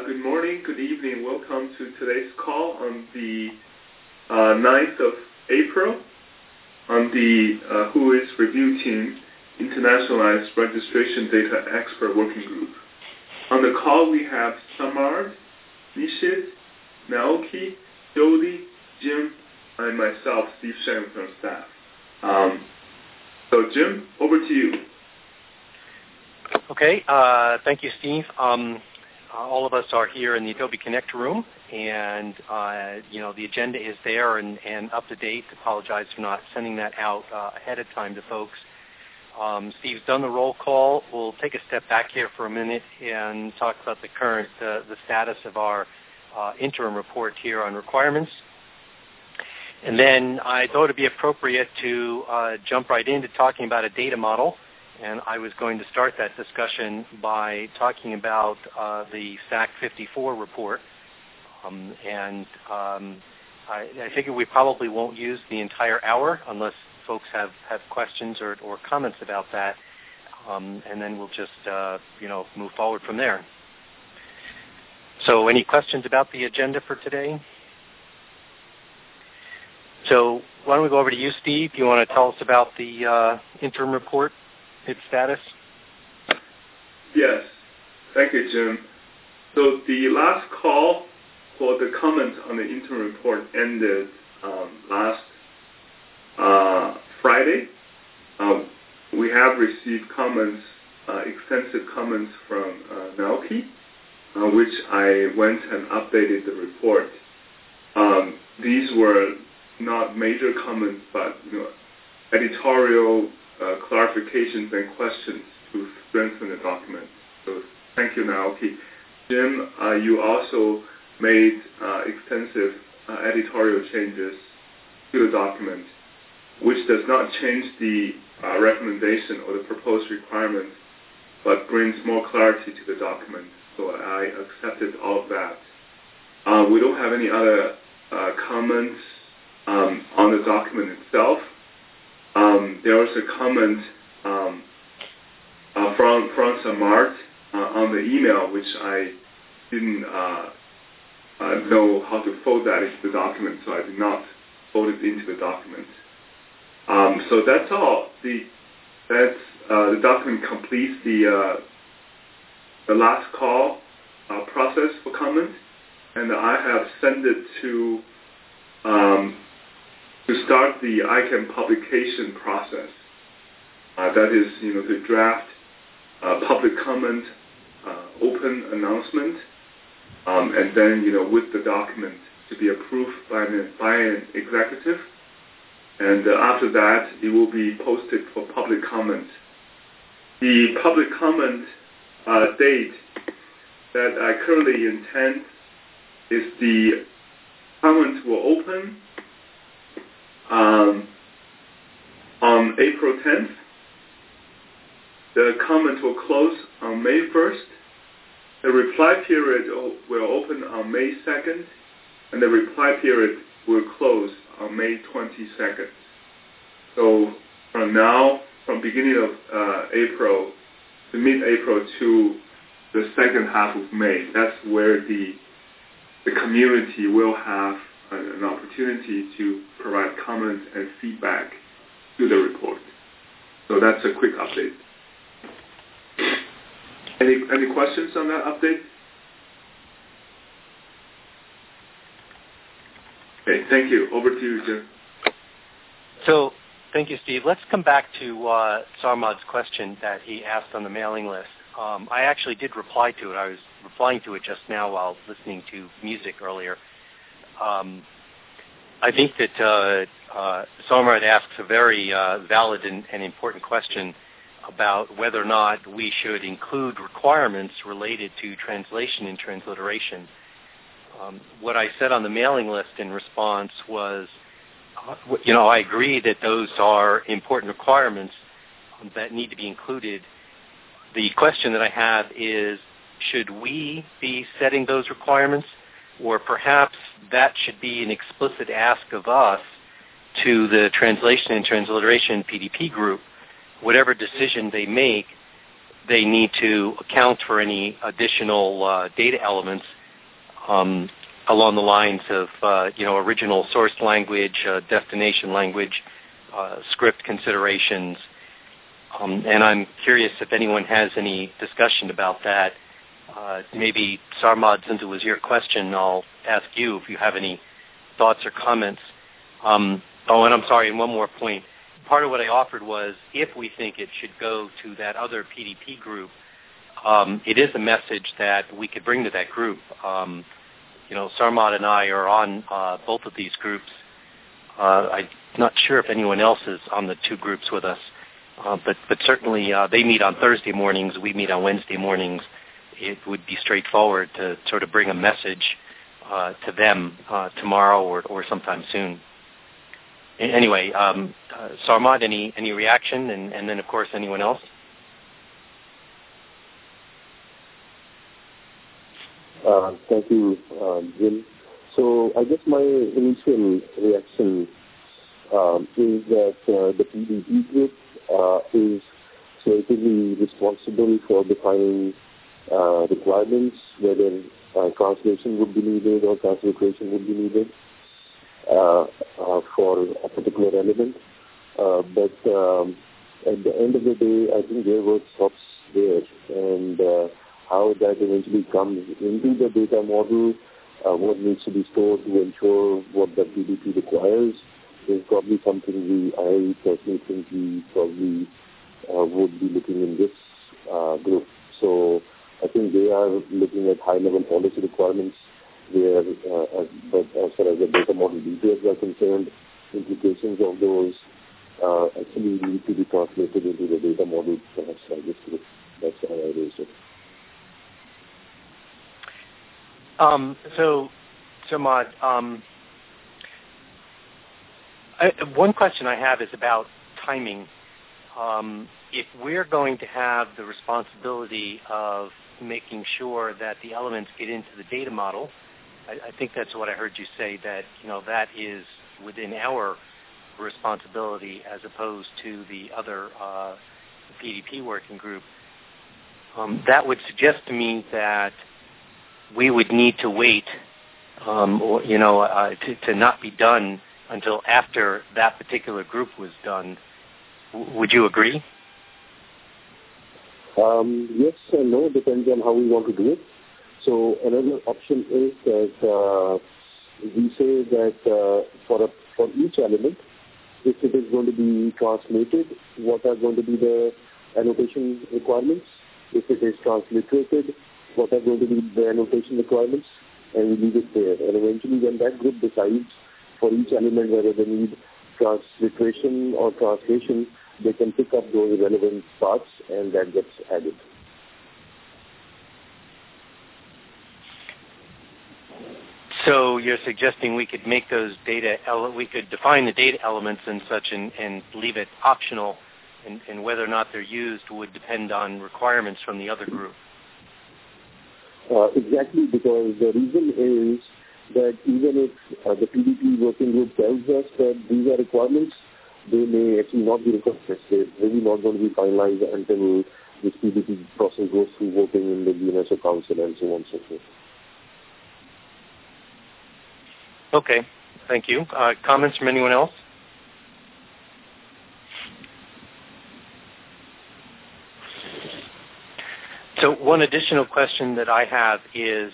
Good morning, good evening. Welcome to today's call on the 9th of April on the WHOIS Review Team Internationalized Registration Data Expert Working Group. On the call, we have Samard, Nishit, Naoki, Jody, Jim, and myself, Steve Shen from staff. So Jim, over to you. Okay, thank you, Steve. All of us are here in the Adobe Connect room, and the agenda is there and up to date. Apologize for not sending that out ahead of time to folks. Steve's done the roll call. We'll take a step back here for a minute and talk about the current the status of our interim report here on requirements. And then I thought it would be appropriate to jump right into talking about a data model. And I was going to start that discussion by talking about the SAC 54 report. I figure we probably won't use the entire hour unless folks have questions or comments about that. And then we'll just move forward from there. So any questions about the agenda for today? So why don't we go over to you, Steve? You want to tell us about the interim report? Its status? Yes. Thank you, Jim. So the last call for the comments on the interim report ended last Friday. We have received comments, extensive comments from Naoki, which I went and updated the report. These were not major comments, but editorial clarifications and questions to strengthen the document. So thank you, Naoki. Jim, you also made extensive editorial changes to the document, which does not change the recommendation or the proposed requirements, but brings more clarity to the document. So I accepted all of that. We don't have any other comments on the document itself. There was a comment from Samart on the email, which I didn't know how to fold that into the document, so I did not fold it into the document. So that's all. The document completes the last call process for comment, and I have sent it to start the ICANN publication process. That is, the draft public comment, open announcement, and then, with the document to be approved by an executive. And after that, it will be posted for public comment. The public comment date that I currently intend is the comments will open on April 10th. The comment will close on May 1st. The reply period will open on May 2nd, and the reply period will close on May 22nd. So from beginning of April to mid-April to the second half of May, that's where the community will have an opportunity to provide comments and feedback to the report. So that's a quick update. Any questions on that update? Okay, thank you. Over to you, Jim. So, thank you, Steve. Let's come back to Sarmad's question that he asked on the mailing list. I actually did reply to it. I was replying to it just now while listening to music earlier. I think that Sarmad asks a very valid and important question about whether or not we should include requirements related to translation and transliteration. What I said on the mailing list in response was, I agree that those are important requirements that need to be included. The question that I have is, should we be setting those requirements, or perhaps that should be an explicit ask of us to the translation and transliteration PDP group, whatever decision they make, they need to account for any additional data elements along the lines of original source language, destination language, script considerations. And I'm curious if anyone has any discussion about that. Maybe Sarmad, since it was your question, I'll ask you if you have any thoughts or comments. And I'm sorry, and one more point. Part of what I offered was if we think it should go to that other PDP group, it is a message that we could bring to that group. Sarmad and I are on both of these groups. I'm not sure if anyone else is on the two groups with us, but certainly they meet on Thursday mornings, we meet on Wednesday mornings. It would be straightforward to sort of bring a message to them tomorrow or sometime soon. Anyway, Sarmad, any reaction? And then, of course, anyone else? Thank you, Jim. So I guess my initial reaction is that the PDP group is certainly responsible for defining requirements, whether translation would be needed or transliteration would be needed for a particular element. But at the end of the day, I think their work stops there. And how that eventually comes into the data model, what needs to be stored to ensure what the PDP requires, is probably something I personally think we probably would be looking in this group. So I think they are looking at high-level policy requirements where, but as far as the data model details are concerned, implications of those actually need to be translated into the data model, perhaps by this group. That's how I raised it. So Sarmad, one question I have is about timing. If we're going to have the responsibility of making sure that the elements get into the data model, I think that's what I heard you say, that that is within our responsibility as opposed to the other PDP working group. That would suggest to me that we would need to wait, to not be done until after that particular group was done. Would you agree? Yes and no, depends on how we want to do it. So another option is that we say that for each element, if it is going to be translated, what are going to be the annotation requirements? If it is transliterated, what are going to be the annotation requirements? And we leave it there. And eventually when that group decides for each element whether they need transliteration or translation, they can pick up those relevant parts and that gets added. So you're suggesting we could make those we could define the data elements and such and leave it optional, and whether or not they're used would depend on requirements from the other group. Exactly, because the reason is that even if the PDP working group tells us that these are requirements, they may actually not be requested. They're really not going to be finalized until this PDP process goes through voting in the UNESCO Council and so on and so forth. Okay, thank you. Comments from anyone else? So one additional question that I have is,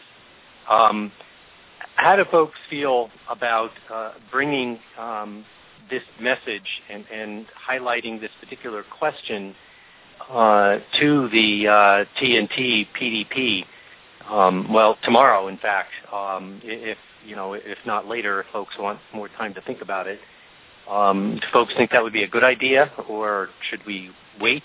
how do folks feel about bringing this message and highlighting this particular question to the TNT PDP? Well, tomorrow, in fact, if not later, if folks want more time to think about it. Do folks think that would be a good idea, or should we wait?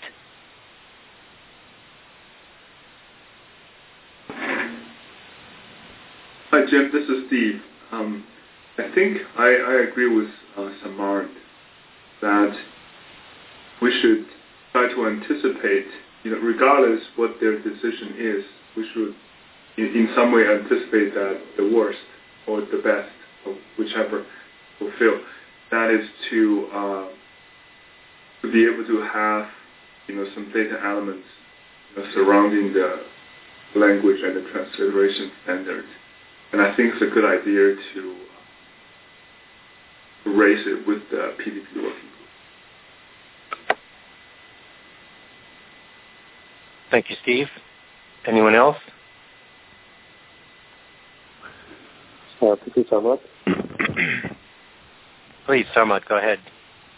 Hi, Jim. This is Steve. I think I agree with Sarmad that we should try to anticipate, regardless what their decision is, we should in some way anticipate that the worst or the best, or whichever will feel. That is to be able to have, some data elements surrounding the language and the transliteration standards. And I think it's a good idea to raise it with the PDP working group. Thank you, Steve. Anyone else? This is Samad. Please, Samad, go ahead.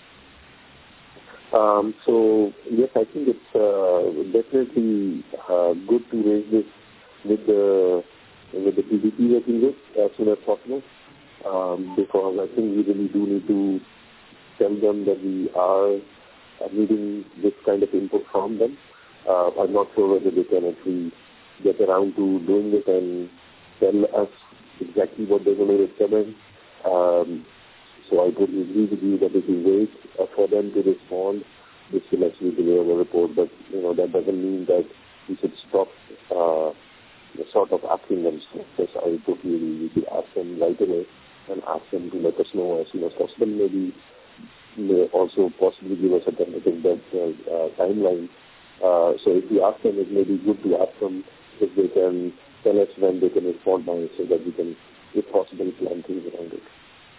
So yes, I think it's definitely good to raise this with the PDP working group as soon as possible, because I think we really do need to tell them that we are needing this kind of input from them. I'm not sure whether they can actually get around to doing it and tell us exactly what they're going to recommend. So I totally agree with you that if we wait for them to respond, this will actually delay our report. But that doesn't mean that we should stop sort of asking them. So I totally agree. We should ask them right away and ask them to let us know as soon as possible. Maybe may also possibly give us a tentative timeline. So if we ask them, it may be good to ask them if they can tell us when they can respond by, so that we can, if possible, plan things around it.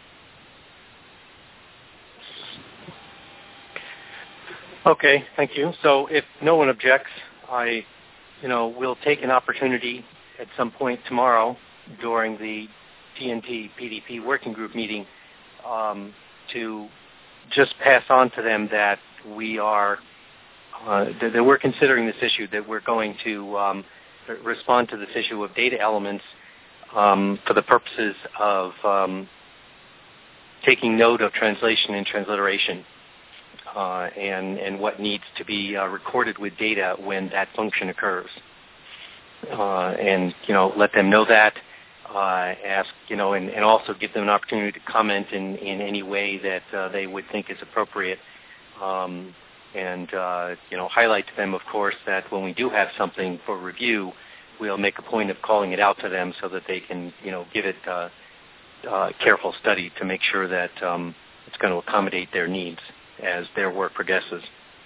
Okay, thank you. So if no one objects, we'll take an opportunity at some point tomorrow during the TNT PDP working group meeting to just pass on to them that we are that we're considering this issue, that we're going to respond to this issue of data elements for the purposes of taking note of translation and transliteration. And what needs to be recorded with data when that function occurs, and let them know that, ask and also give them an opportunity to comment in any way that they would think is appropriate, and highlight to them, of course, that when we do have something for review, we'll make a point of calling it out to them so that they can give it careful study to make sure that it's going to accommodate their needs as their work progresses.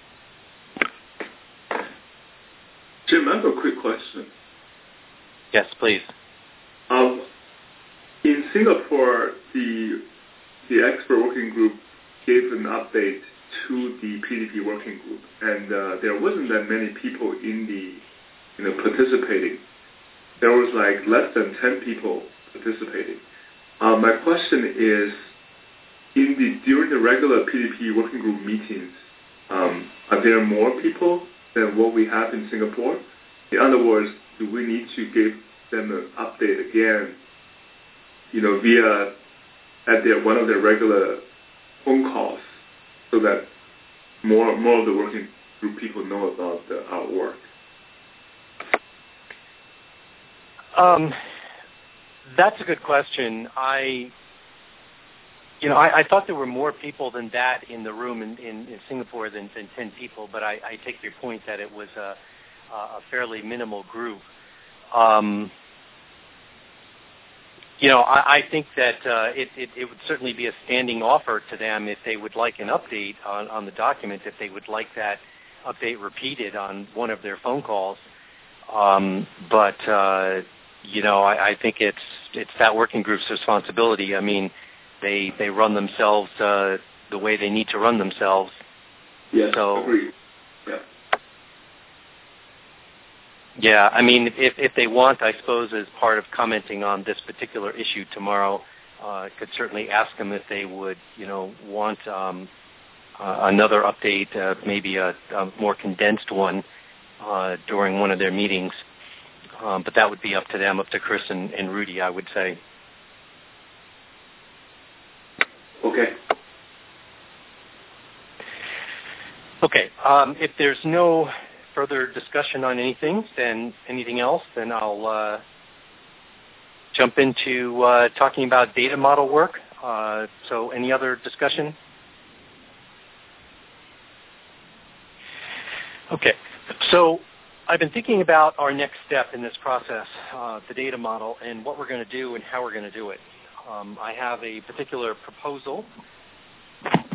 Jim, I have a quick question. Yes, please. In Singapore, the expert working group gave an update to the PDP working group, and there wasn't that many people in the participating. There was like less than 10 people participating. My question is, during the regular PDP working group meetings, are there more people than what we have in Singapore? In other words, do we need to give them an update again, via one of their regular phone calls, so that more of the working group people know about our work? That's a good question. I thought there were more people than that in the room in Singapore than 10 people, but I take your point that it was a fairly minimal group. I think that it would certainly be a standing offer to them if they would like an update on the document, if they would like that update repeated on one of their phone calls. But I think it's that working group's responsibility. I mean, they run themselves the way they need to run themselves. Yes, so, agreed. Yeah. Yeah, I mean, if they want, I suppose, as part of commenting on this particular issue tomorrow, could certainly ask them if they would, want another update, maybe a more condensed one during one of their meetings. But that would be up to them, up to Chris and Rudy, I would say. Okay. Okay. If there's no further discussion on anything else, then I'll jump into talking about data model work. So any other discussion? Okay. So I've been thinking about our next step in this process, the data model, and what we're going to do and how we're going to do it. I have a particular proposal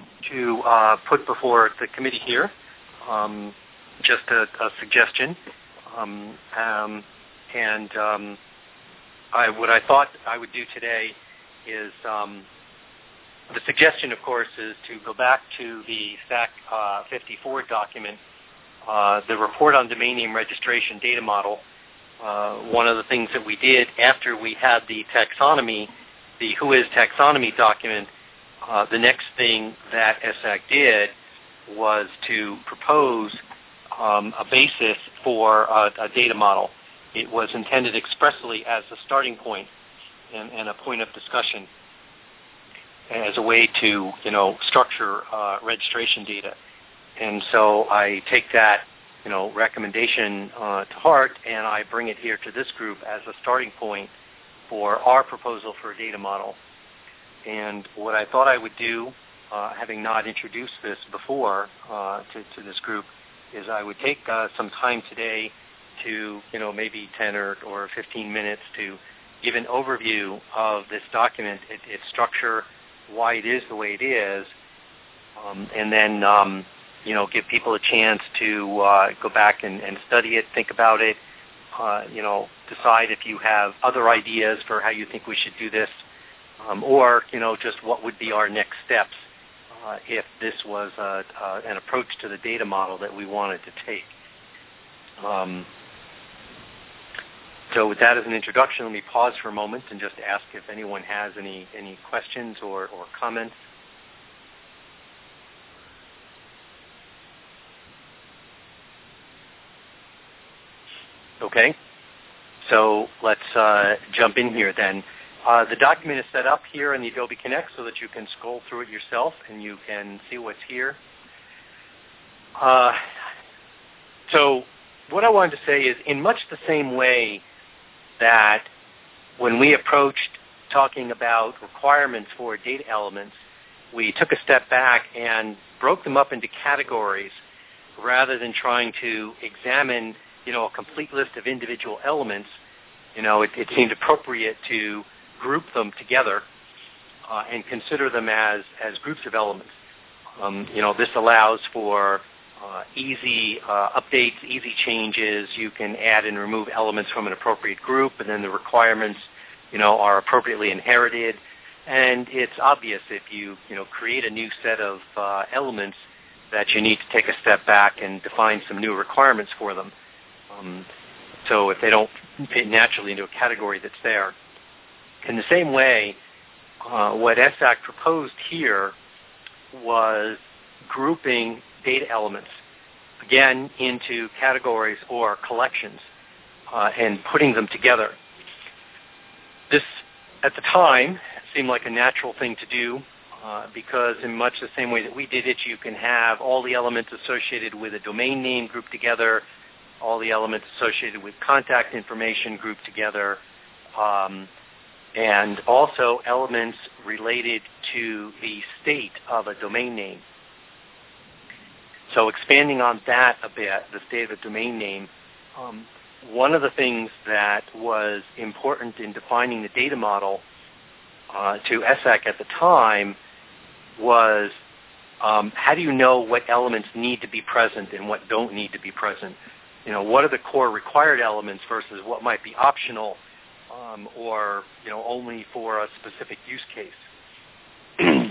to put before the committee here, just a suggestion. What I thought I would do today is the suggestion, of course, is to go back to the SAC 54 document, the report on domain name registration data model. One of the things that we did after we had the taxonomy, the WHOIS taxonomy document, the next thing that ESSAC did was to propose a basis for a data model. It was intended expressly as a starting point and a point of discussion as a way to, structure registration data. And so I take that, recommendation to heart, and I bring it here to this group as a starting point for our proposal for a data model. And what I thought I would do, having not introduced this before to this group, is I would take some time today to, maybe 10 or 15 minutes to give an overview of this document, its structure, why it is the way it is, and then, give people a chance to go back and study it, think about it, decide if you have other ideas for how you think we should do this, or, just what would be our next steps if this was an approach to the data model that we wanted to take. So with that as an introduction, let me pause for a moment and just ask if anyone has any questions or comments. Okay, so let's jump in here then. The document is set up here in the Adobe Connect so that you can scroll through it yourself and you can see what's here. So what I wanted to say is, in much the same way that when we approached talking about requirements for data elements, we took a step back and broke them up into categories rather than trying to examine, a complete list of individual elements. It seemed appropriate to group them together and consider them as groups of elements. This allows for easy updates, easy changes. You can add and remove elements from an appropriate group, and then the requirements, are appropriately inherited. And it's obvious if you, create a new set of elements that you need to take a step back and define some new requirements for them. So if they don't fit naturally into a category that's there. In the same way, what ESSAC proposed here was grouping data elements, again, into categories or collections and putting them together. This, at the time, seemed like a natural thing to do because in much the same way that we did it, you can have all the elements associated with a domain name grouped together, all the elements associated with contact information grouped together, and also elements related to the state of a domain name. So expanding on that a bit, the state of a domain name, one of the things that was important in defining the data model to ESSAC at the time was how do you know what elements need to be present and what don't need to be present? What are the core required elements versus what might be optional or, only for a specific use case?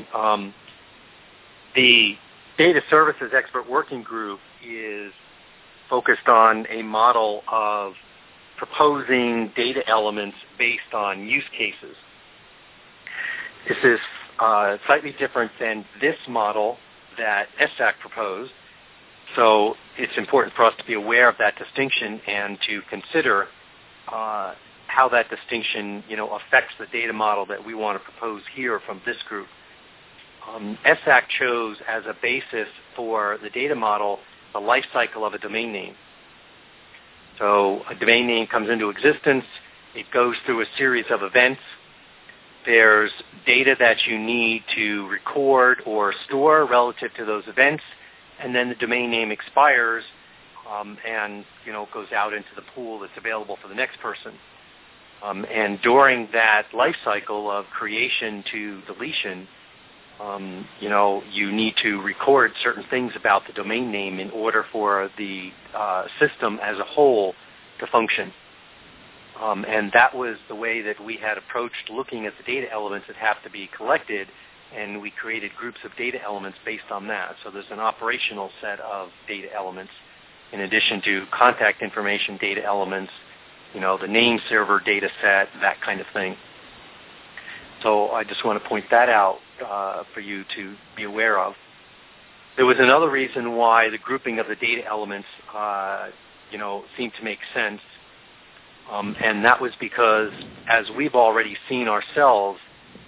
The Data Services Expert Working Group is focused on a model of proposing data elements based on use cases. This is slightly different than this model that ESSAC proposed. So it's important for us to be aware of that distinction and to consider how that distinction, affects the data model that we want to propose here from this group. ESSAC chose as a basis for the data model the life cycle of a domain name. So a domain name comes into existence. It goes through a series of events. There's data that you need to record or store relative to those events, and then the domain name expires and goes out into the pool that's available for the next person. And during that life cycle of creation to deletion, you need to record certain things about the domain name in order for the system as a whole to function. And that was the way that we had approached looking at the data elements that have to be collected, and we created groups of data elements based on that. So there's an operational set of data elements in addition to contact information data elements, the name server data set, that kind of thing. So I just want to point that out for you to be aware of. There was another reason why the grouping of the data elements, seemed to make sense, and that was because, as we've already seen ourselves,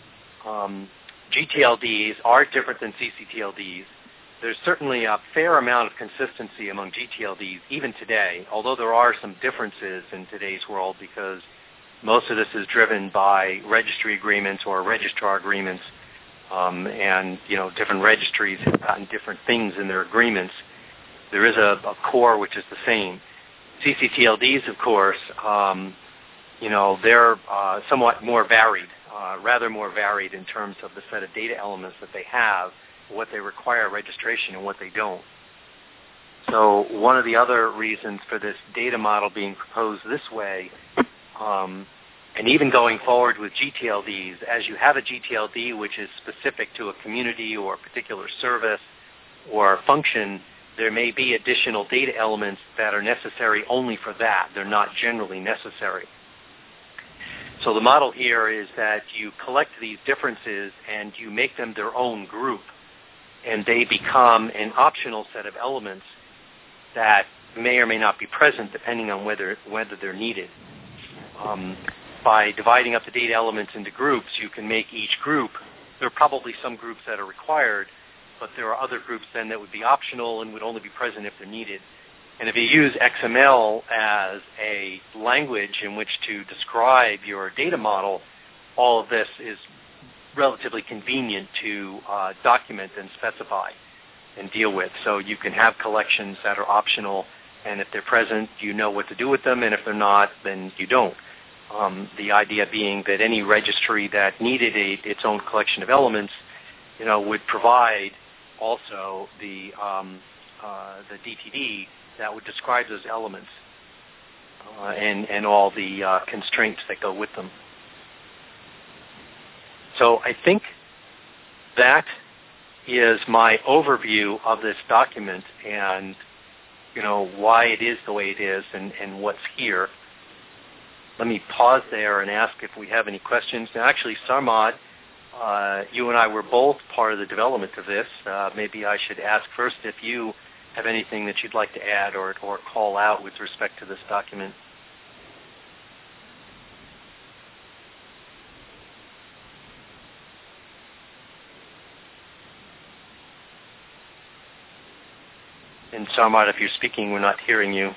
GTLDs are different than CCTLDs. There's certainly a fair amount of consistency among GTLDs even today, although there are some differences in today's world because most of this is driven by registry agreements or registrar agreements, and different registries have gotten different things in their agreements. There is a core which is the same. CCTLDs, of course, they're somewhat more varied, rather more varied in terms of the set of data elements that they have, what they require registration and what they don't. So one of the other reasons for this data model being proposed this way, and even going forward with GTLDs, as you have a GTLD which is specific to a community or a particular service or function, there may be additional data elements that are necessary only for that. They're not generally necessary. So the model here is that you collect these differences and you make them their own group, and they become an optional set of elements that may or may not be present depending on whether they're needed. By dividing up the data elements into groups, you can make each group. There are probably some groups that are required, but there are other groups then that would be optional and would only be present if they're needed. And if you use XML as a language in which to describe your data model, all of this is relatively convenient to document and specify and deal with. So you can have collections that are optional, and if they're present, you know what to do with them, and if they're not, then you don't. The idea being that any registry that needed its own collection of elements, would provide also the DTD that would describe those elements and all the constraints that go with them. So I think that is my overview of this document and, why it is the way it is and what's here. Let me pause there and ask if we have any questions. Now, actually, Sarmad, you and I were both part of the development of this. Maybe I should ask first if you have anything that you'd like to add or call out with respect to this document. And Sarmad, if you're speaking, we're not hearing you.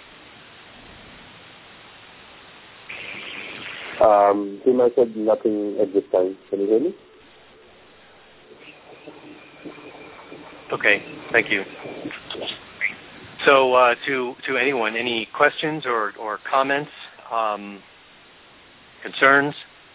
Tim, I said nothing at this time. Can you hear me? Okay, thank you. So to anyone, any questions or comments, concerns?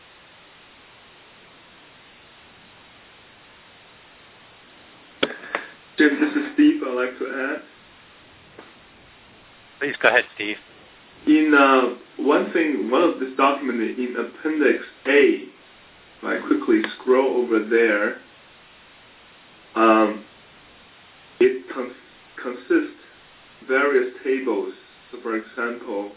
Jim, this is Steve. I'd like to add. Please go ahead, Steve. In one of this document in Appendix A, if I quickly scroll over there, it consists various tables. So, for example,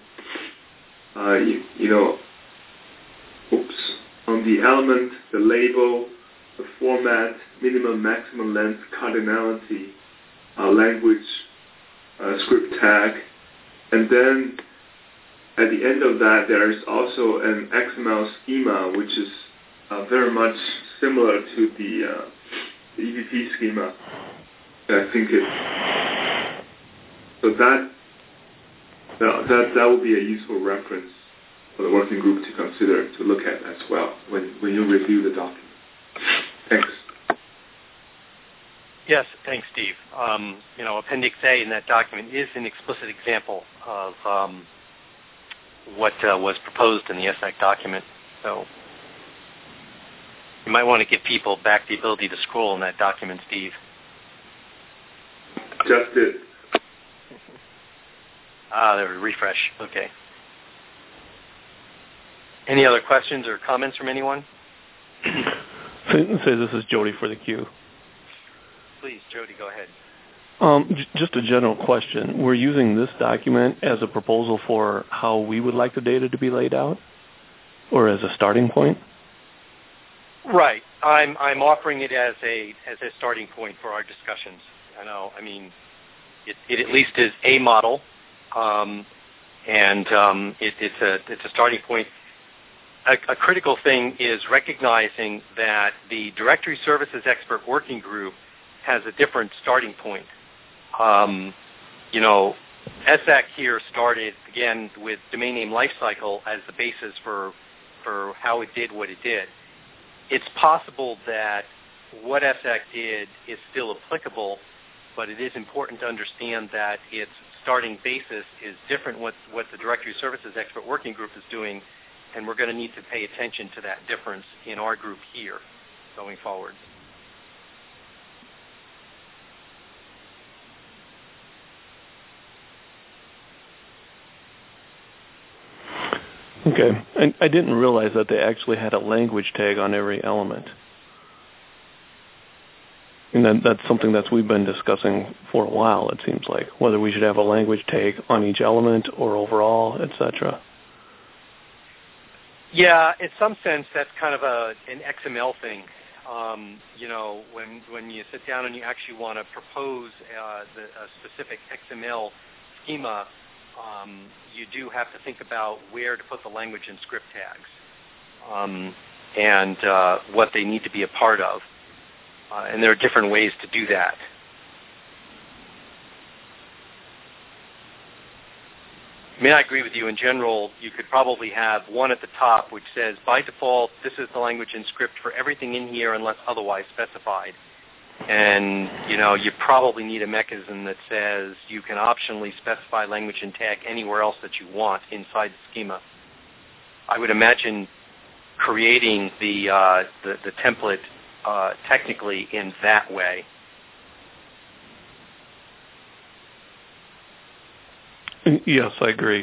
on the element, the label, the format, minimum, maximum length, cardinality, language, script tag, and then at the end of that, there is also an XML schema, which is very much similar to the EVP schema. I think so that will be a useful reference for the working group to consider, to look at as well when you review the document. Thanks. Yes, thanks, Steve. Appendix A in that document is an explicit example of what was proposed in the ESSEC document. So you might want to give people back the ability to scroll in that document, Steve. Just did. There, refresh. Okay. Any other questions or comments from anyone? Say this is Jody for the queue. Please, Jody, go ahead. Just a general question. We're using this document as a proposal for how we would like the data to be laid out, or as a starting point? Right. I'm offering it as a starting point for our discussions. It at least is a model, and it's a starting point. A critical thing is recognizing that the Directory Services Expert Working Group has a different starting point. SAC here started, again, with domain name lifecycle as the basis for how it did what it did. It's possible that what SAC did is still applicable, but it is important to understand that its starting basis is different what the Directory Services Expert Working Group is doing, and we're going to need to pay attention to that difference in our group here going forward. Okay. I didn't realize that they actually had a language tag on every element. And that's something that we've been discussing for a while, it seems like, whether we should have a language tag on each element or overall, etc. Yeah, in some sense, that's kind of an XML thing. When you sit down and you actually want to propose a specific XML schema, you do have to think about where to put the language and script tags and what they need to be a part of. And there are different ways to do that. I agree with you. In general, you could probably have one at the top which says, by default, this is the language and script for everything in here unless otherwise specified. And, you probably need a mechanism that says you can optionally specify language and tag anywhere else that you want inside the schema. I would imagine creating the template technically in that way. Yes, I agree.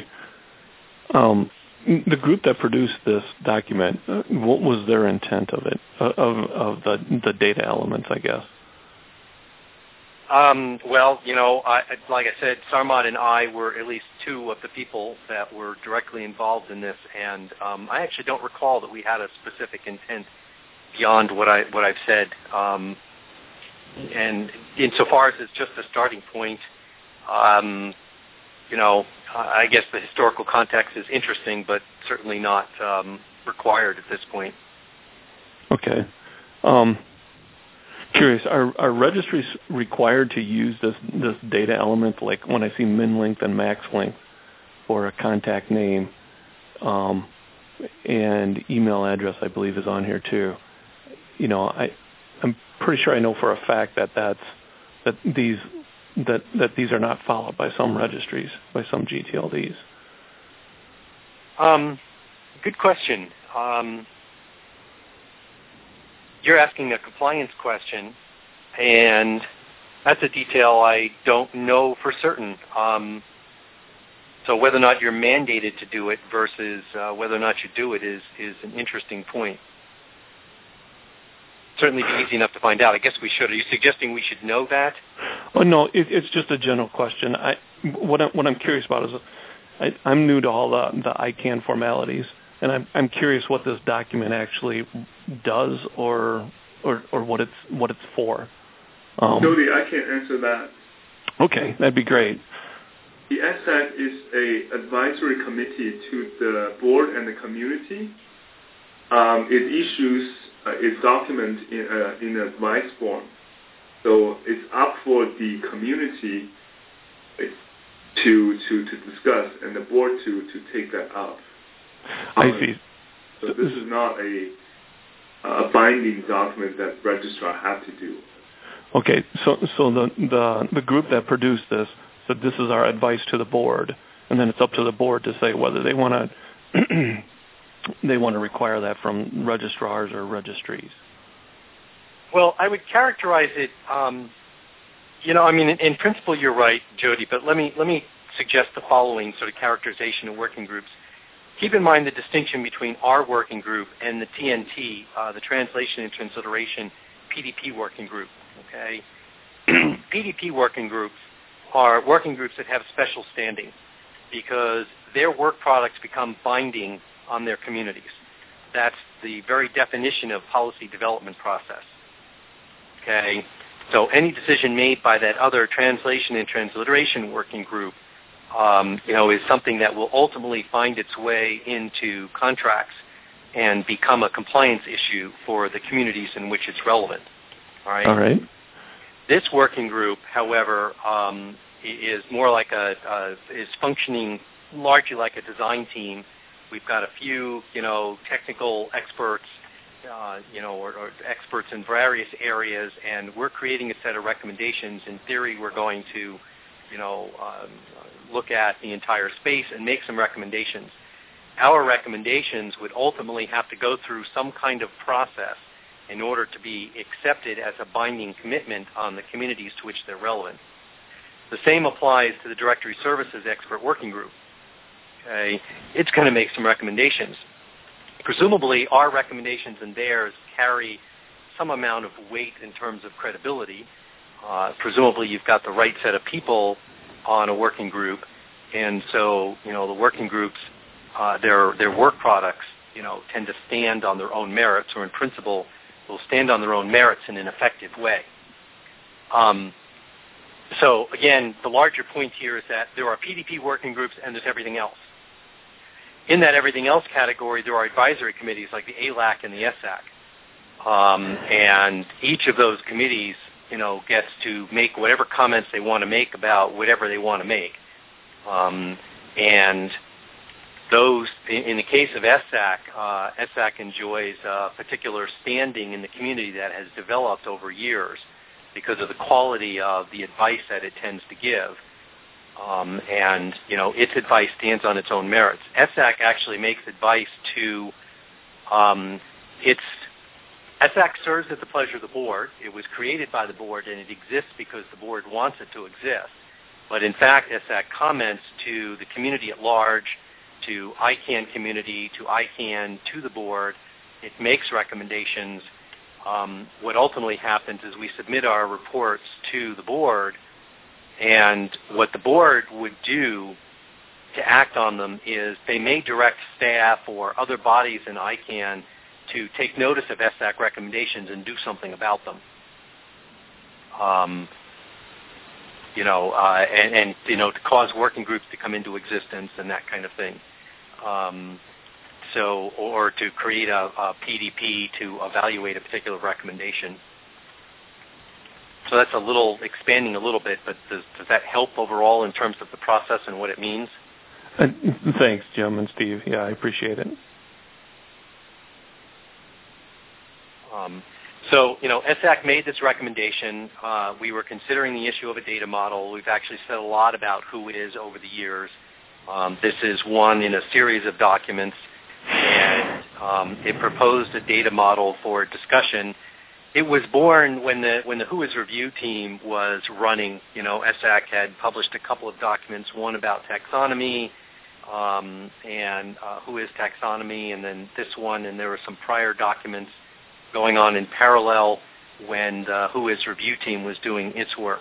The group that produced this document, what was their intent of it, of the data elements, I guess? Like I said, Sarmad and I were at least two of the people that were directly involved in this, and I actually don't recall that we had a specific intent beyond what I've said. And insofar as it's just a starting point, I guess the historical context is interesting, but certainly not required at this point. Okay. Curious, are registries required to use this data element, like when I see min length and max length for a contact name, and email address, I believe, is on here too. I'm pretty sure I know for a fact that these are not followed by some registries, by some GTLDs. Good question. You're asking a compliance question, and that's a detail I don't know for certain. So whether or not you're mandated to do it versus whether or not you do it is an interesting point. Certainly be easy enough to find out. I guess we should. Are you suggesting we should know that? Oh, no, it's just a general question. What I'm curious about is I'm new to all the ICANN formalities, and I'm curious what this document actually does or what it's for. Jody, I can answer that. Okay, that'd be great. The SAC is an advisory committee to the board and the community. It issues its document in advice form. So it's up for the community to discuss and the board to take that up. I see. So this is not a binding document that registrar have to do. Okay, so the group that produced this said this is our advice to the board, and then it's up to the board to say whether they want to require that from registrars or registries. Well, I would characterize it. In principle, you're right, Jody. But let me suggest the following sort of characterization of working groups. keep in mind the distinction between our working group and the TNT, the Translation and Transliteration PDP working group. Okay, PDP working groups are working groups that have special standing because their work products become binding on their communities. That's the very definition of policy development process. Okay, so any decision made by that other Translation and Transliteration working group, is something that will ultimately find its way into contracts and become a compliance issue for the communities in which it's relevant. All right. This working group, however, is more like is functioning largely like a design team. We've got a few, technical experts, or experts in various areas, and we're creating a set of recommendations. In theory, we're going to, look at the entire space and make some recommendations. Our recommendations would ultimately have to go through some kind of process in order to be accepted as a binding commitment on the communities to which they're relevant. The same applies to the Directory Services Expert Working Group. Okay? It's going to make some recommendations. Presumably, our recommendations and theirs carry some amount of weight in terms of credibility. Presumably, you've got the right set of people on a working group, and so, the working groups, their work products, tend to stand on their own merits, or in principle, will stand on their own merits in an effective way. So, again, the larger point here is that there are PDP working groups and there's everything else. In that everything else category, there are advisory committees like the ALAC and the SAC. And each of those committees, gets to make whatever comments they want to make about whatever they want to make. And those, in the case of SAC, SAC enjoys a particular standing in the community that has developed over years because of the quality of the advice that it tends to give. And, its advice stands on its own merits. SAC actually makes advice to SAC serves at the pleasure of the board. It was created by the board, and it exists because the board wants it to exist. But in fact, SAC comments to the community at large, to ICANN community, to ICANN, to the board. It makes recommendations. What ultimately happens is we submit our reports to the board, and what the board would do to act on them is they may direct staff or other bodies in ICANN to take notice of SAC recommendations and do something about them. To cause working groups to come into existence and that kind of thing. Or to create a PDP to evaluate a particular recommendation. So that's expanding a little bit, but does that help overall in terms of the process and what it means? Thanks, Jim and Steve. Yeah, I appreciate it. SAC made this recommendation. We were considering the issue of a data model. We've actually said a lot about who it is over the years. This is one in a series of documents, and it proposed a data model for discussion. It was born when the WHOIS review team was running. SAC had published a couple of documents, one about taxonomy, and WHOIS taxonomy, and then this one, and there were some prior documents going on in parallel when the WHOIS review team was doing its work.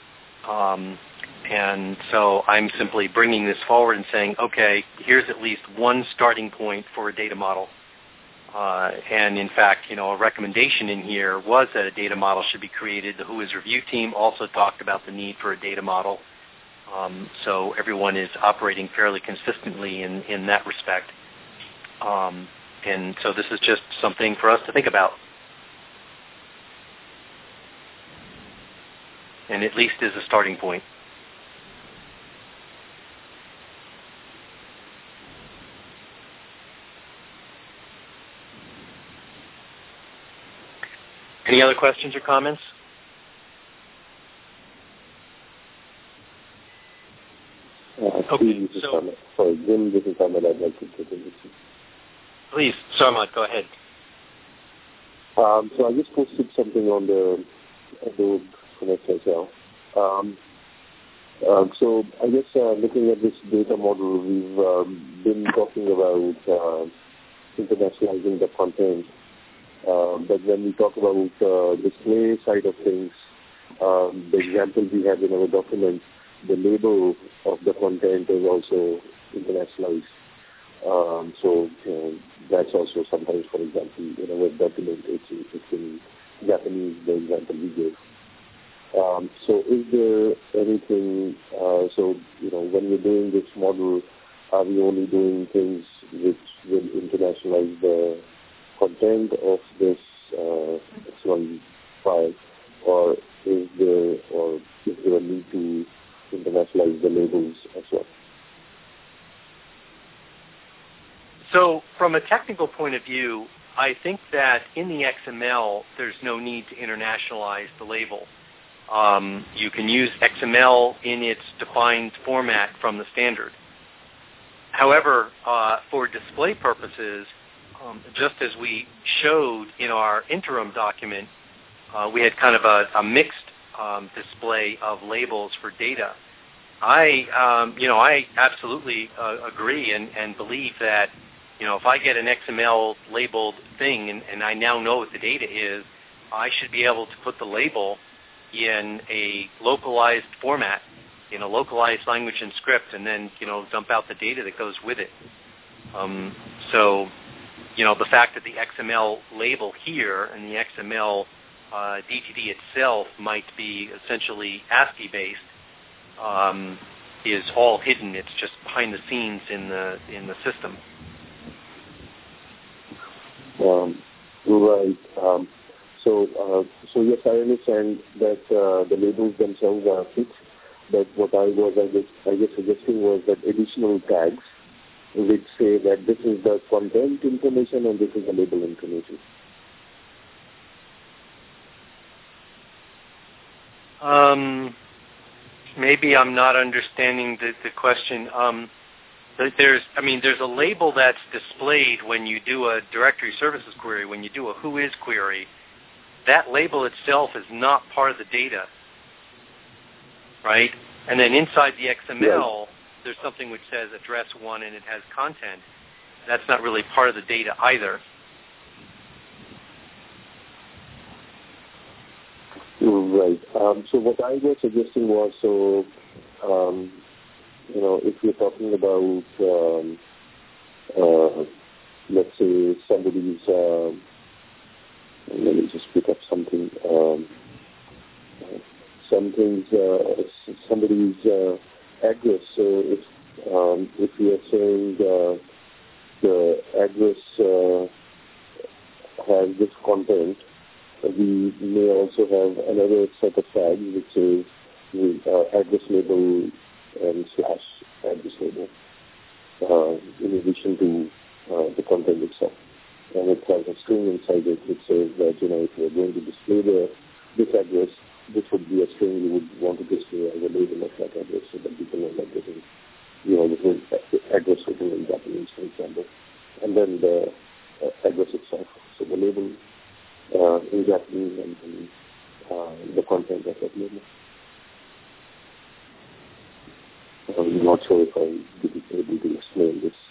And so I'm simply bringing this forward and saying, okay, here's at least one starting point for a data model. And in fact, a recommendation in here was that a data model should be created. The WHOIS review team also talked about the need for a data model. So everyone is operating fairly consistently in that respect. And so this is just something for us to think about. And at least is a starting point. Any other questions or comments? Okay. Sorry, Jim, this is Ahmed. I'd like to take this. Please, Sarmad, go ahead. So I just posted something on the Adobe Connect as well. So I guess looking at this data model, we've been talking about internationalizing the content. But when we talk about display side of things, the example we have in our document, the label of the content is also internationalized. So that's also sometimes, for example, in our document, it's in Japanese, the example we gave. So is there anything, when we're doing this model, are we only doing things which will internationalize the content of this X1 file, or is there a need to internationalize the labels as well? So from a technical point of view, I think that in the XML, there's no need to internationalize the label. You can use XML in its defined format from the standard. However, for display purposes, just as we showed in our interim document, we had kind of a mixed display of labels for data. I absolutely agree and believe that, if I get an XML labeled thing and I now know what the data is, I should be able to put the label in a localized format, in a localized language and script, and then, dump out the data that goes with it. So, the fact that the XML label here and the XML DTD itself might be essentially ASCII-based is all hidden. It's just behind the scenes in the system. Right. So yes, I understand that the labels themselves are fixed, but what I guess suggesting was that additional tags which say that this is the content information and this is the label information. Maybe I'm not understanding the question. There's a label that's displayed when you do a directory services query, when you do a whois query. That label itself is not part of the data, right? And then inside the XML, there's something which says address 1 and it has content. That's not really part of the data either. Right. So what I was suggesting was, if you're talking about, let's say somebody's, let me just pick up something. Somebody's address. So if we are saying the address has this content, we may also have another set of tags which is address label and / address label in addition to the content itself. And it has a string inside it which says that, if you're going to display this address, this would be a string you would want to display as a label of that address so that people know that this is, the address written in Japanese, for example. And then the address itself. So the label in Japanese and then the content of that label. I'm not sure if I would be able to explain this.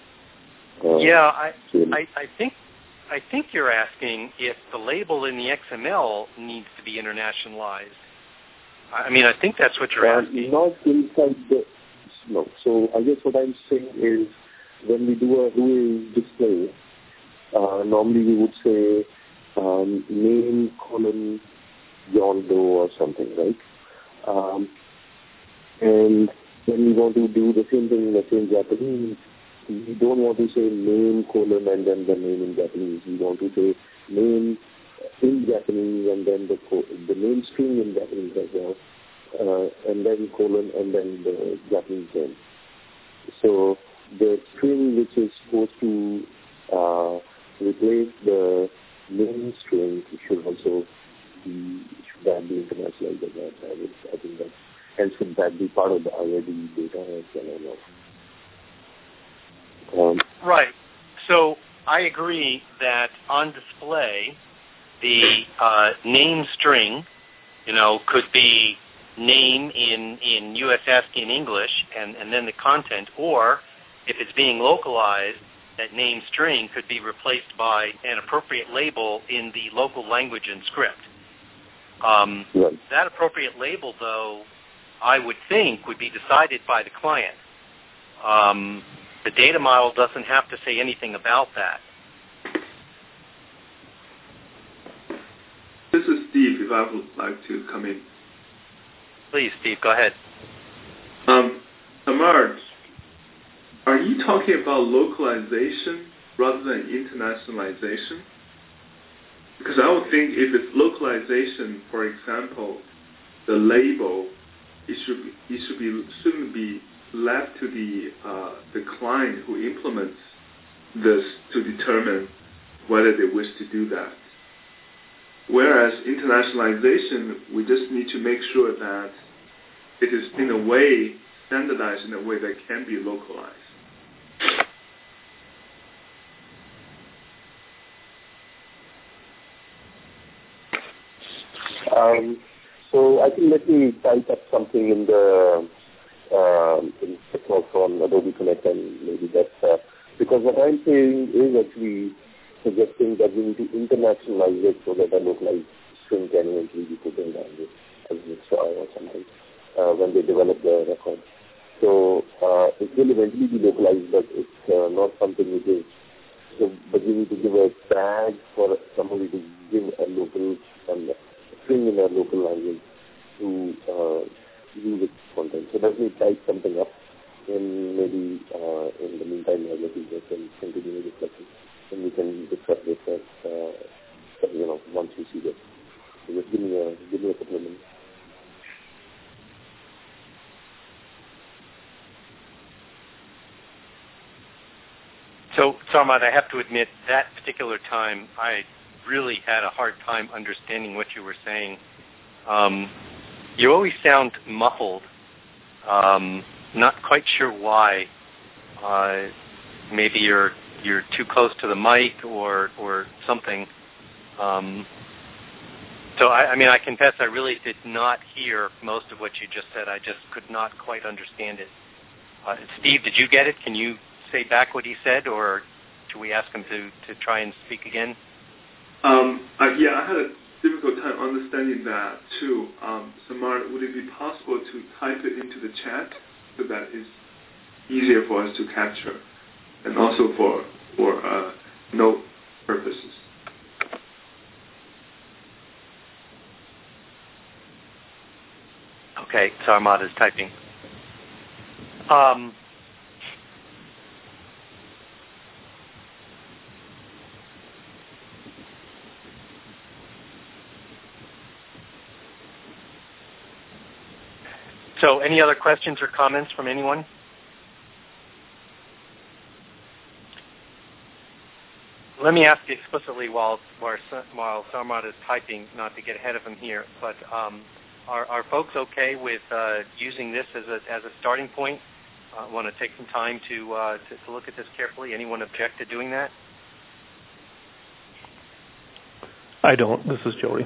I think you're asking if the label in the XML needs to be internationalized. I think that's what you're asking. Not inside no. So I guess what I'm saying is when we do a whois display, normally we would say name : John Doe or something, right? And when we want to do the same thing in Japanese, we don't want to say name : and then the name in Japanese. We want to say name in Japanese and then the name string in Japanese as well, and then : and then the Japanese name. So the string which is supposed to replace the name string should also be internationalized as well. I think that, and should that be part of the IID data as well or not? Right. So I agree that on display, the name string, could be name in US ASCII in English and then the content, or if it's being localized, that name string could be replaced by an appropriate label in the local language and script. That appropriate label, though, I would think would be decided by the client. The data model doesn't have to say anything about that. This is Steve, if I would like to come in. Please, Steve, go ahead. Samar, are you talking about localization rather than internationalization? Because I would think if it's localization, for example, the label, shouldn't be left to the client who implements this to determine whether they wish to do that. Whereas internationalization, we just need to make sure that it is in a way standardized in a way that can be localized. So I think let me type up something in the from Adobe Connect, and maybe that's because what I'm saying is actually suggesting that we need to internationalize it so that a localized string can eventually be put in language as an extra or something when they develop the record. So it will eventually be localized, but it's not something which is. So, but you need to give a tag for somebody to give a local string in a local language to use its content. So let me type something up, and maybe in the meantime, I'll let you can continue the discussion, and we can discuss this once we see this. So just give me a couple of minutes. So, Sarmad, I have to admit, that particular time, I really had a hard time understanding what you were saying. You always sound muffled. Not quite sure why. Maybe you're too close to the mic or something. So I confess I really did not hear most of what you just said. I just could not quite understand it. Steve, did you get it? Can you say back what he said, or should we ask him to try and speak again? Yeah, I had a difficult time understanding that too. Samar, would it be possible to type it into the chat so that it's easier for us to capture, and also for note purposes? Okay, Sarmad is typing. So any other questions or comments from anyone? Let me ask you explicitly while Sarmad is typing, not to get ahead of him here, but are folks okay with using this as a starting point? Want to take some time to look at this carefully? Anyone object to doing that? I don't. This is Jody.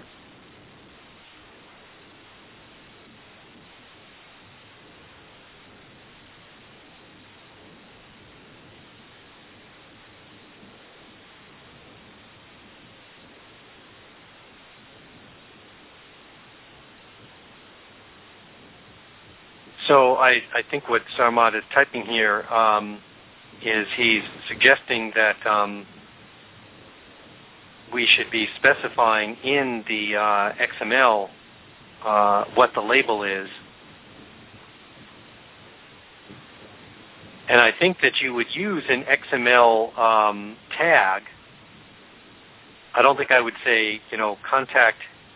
So I think what Sarmad is typing here is he's suggesting that we should be specifying in the XML what the label is. And I think that you would use an XML tag. I don't think I would say, contact.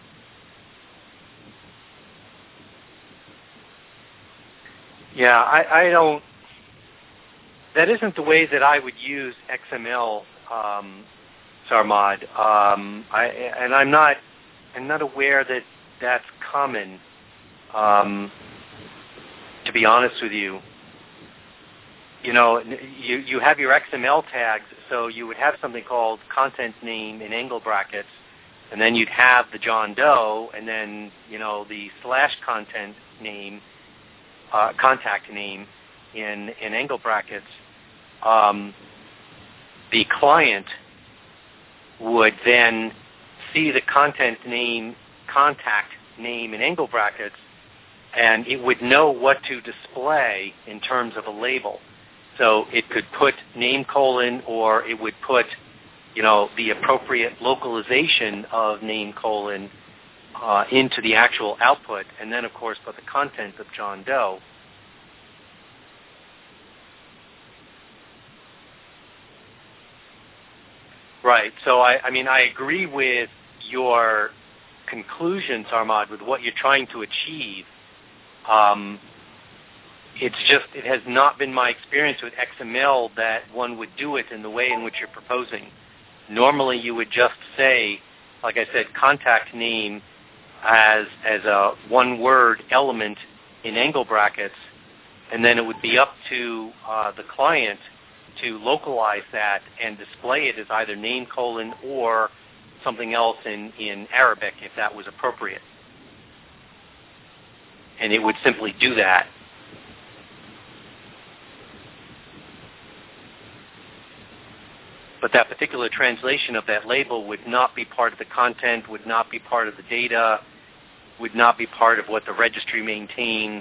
Yeah, I don't. That isn't the way that I would use XML, Sarmad. I'm not aware that that's common. To be honest with you, you have your XML tags, so you would have something called content name in angle brackets, and then you'd have the John Doe, and then the /content name, contact name in angle brackets, the client would then see the contact name in angle brackets, and it would know what to display in terms of a label. So it could put name colon, or it would put, the appropriate localization of name colon into the actual output, and then, of course, put the content of John Doe. Right. So, I agree with your conclusion, Sarmad, with what you're trying to achieve. It has not been my experience with XML that one would do it in the way in which you're proposing. Normally, you would just say, like I said, contact name as a one-word element in angle brackets, and then it would be up to the client to localize that and display it as either name colon or something else in Arabic if that was appropriate. And it would simply do that. But that particular translation of that label would not be part of the content, would not be part of the data, would not be part of what the registry maintains.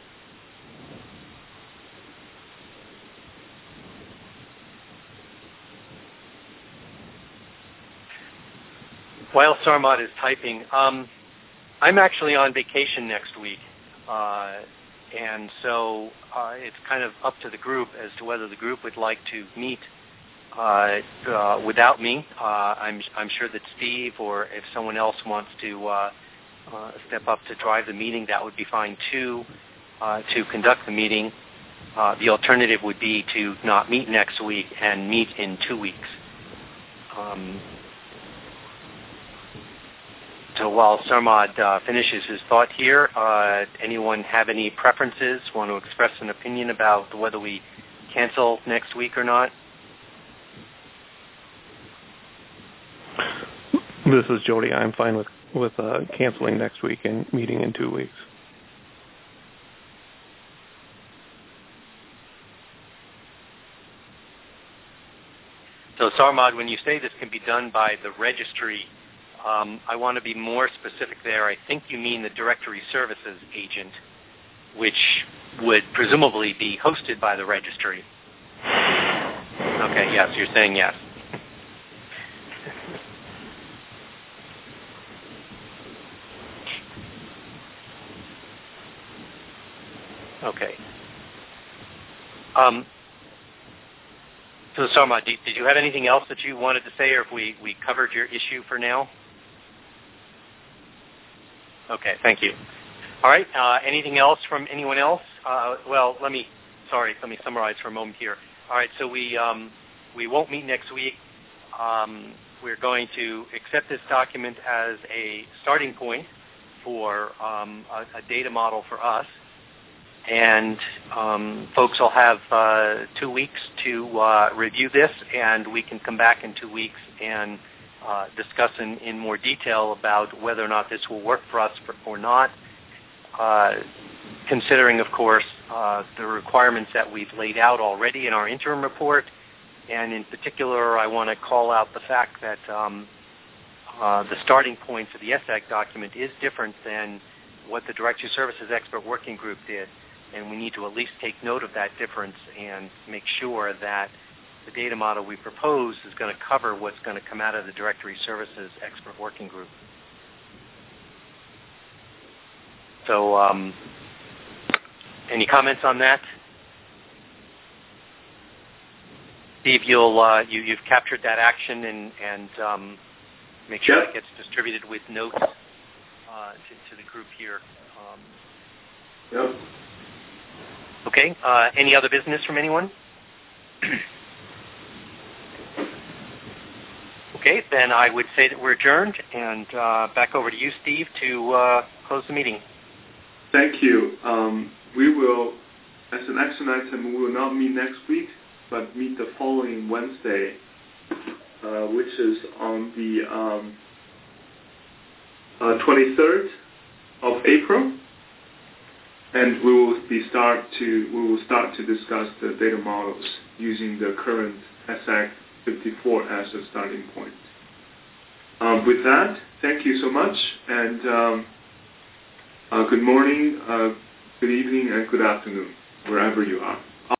While Sarmad is typing, I'm actually on vacation next week, and so it's kind of up to the group as to whether the group would like to meet without me. I'm sure that Steve, or if someone else wants to step up to drive the meeting, that would be fine too, to conduct the meeting. The alternative would be to not meet next week and meet in 2 weeks. So while Sarmad finishes his thought here, anyone have any preferences, want to express an opinion about whether we cancel next week or not? This is Jody. I'm fine with canceling next week and meeting in 2 weeks. So Sarmad, when you say this can be done by the registry, I want to be more specific there. I think you mean the directory services agent, which would presumably be hosted by the registry. Okay, yes, you're saying yes. Okay. So Sarmad, did you have anything else that you wanted to say, or if we covered your issue for now? Okay, thank you. All right, anything else from anyone else? Let me summarize for a moment here. All right, so we won't meet next week. We're going to accept this document as a starting point for a data model for us. And folks will have 2 weeks to review this, and we can come back in 2 weeks and discuss in more detail about whether or not this will work for us or not, considering, of course, the requirements that we've laid out already in our interim report. And in particular, I want to call out the fact that the starting point for the SAG document is different than what the Directory Services Expert Working Group did. And we need to at least take note of that difference and make sure that the data model we propose is going to cover what's going to come out of the Directory Services Expert Working Group. So any comments on that? Steve, you've captured that action and make sure it gets distributed with notes to the group here. Yep. Okay. Any other business from anyone? Okay, then I would say that we're adjourned, and back over to you, Steve, to close the meeting. Thank you. We will, as an action item, we will not meet next week, but meet the following Wednesday, which is on the 23rd of April. and we will start to discuss the data models using the current SAC-54 as a starting point. With that, thank you so much, and good morning, good evening, and good afternoon, wherever you are.